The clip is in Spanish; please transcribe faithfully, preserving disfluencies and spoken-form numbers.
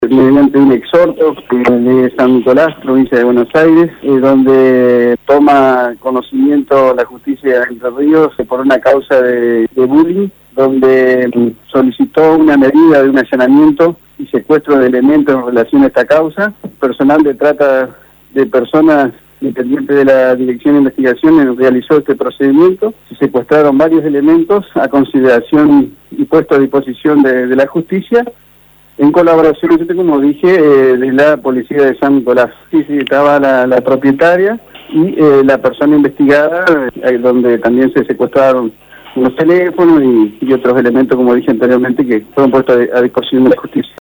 mediante un exhorto de San Nicolás, provincia de Buenos Aires, eh, donde toma conocimiento la justicia de Entre Ríos por una causa de, de bullying, donde solicitó una medida de un allanamiento y secuestro de elementos en relación a esta causa. Personal de trata de personas dependiente de la Dirección de Investigación realizó este procedimiento. Se secuestraron varios elementos a consideración y puesto a disposición de, de la justicia, en colaboración, como dije, eh, de la policía de San Nicolás. Sí, sí, estaba la, la propietaria y eh, la persona investigada, eh, donde también se secuestraron unos teléfonos y, y otros elementos, como dije anteriormente, que fueron puestos a, a disposición de la justicia.